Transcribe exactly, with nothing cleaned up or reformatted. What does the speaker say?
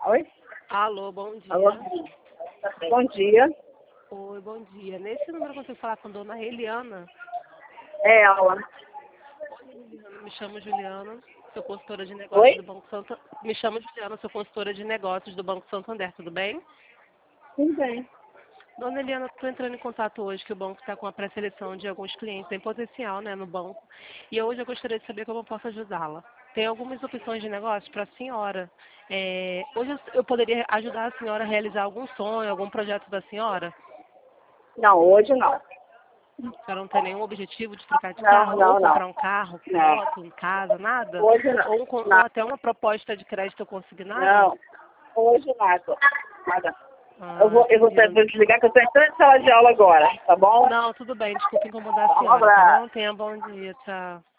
Oi? Alô, bom dia. Alô? Bom dia. Oi, bom dia. Nesse número eu consigo falar com a dona Eliana? É ela. Juliana, me chamo Juliana, sou consultora de Oi? negócios do Banco Santander. Me chamo Juliana, sou consultora de negócios do Banco Santander, tudo bem? Tudo bem. Dona Eliana, estou entrando em contato hoje que o banco está com a pré-seleção de alguns clientes em potencial, né, no banco. E hoje eu gostaria de saber como eu posso ajudá-la. Tem algumas opções de negócio para a senhora. É, hoje eu eu poderia ajudar a senhora a realizar algum sonho, algum projeto da senhora? Não, hoje não. A senhora não tem nenhum objetivo de trocar de Não, carro, ou não, não. comprar um carro, Não. moto, em casa, nada? Hoje não. Ou, um con- ou Não. até uma proposta de crédito consignado? Não. Hoje nada. Nada. Eu Ah, vou, eu vou, entendi. vou desligar que eu estou entrando em sala de aula agora, tá bom? Não, tudo bem, desculpa incomodar a Um senhora, tá abraço. bom? Tenha bom dia, tchau.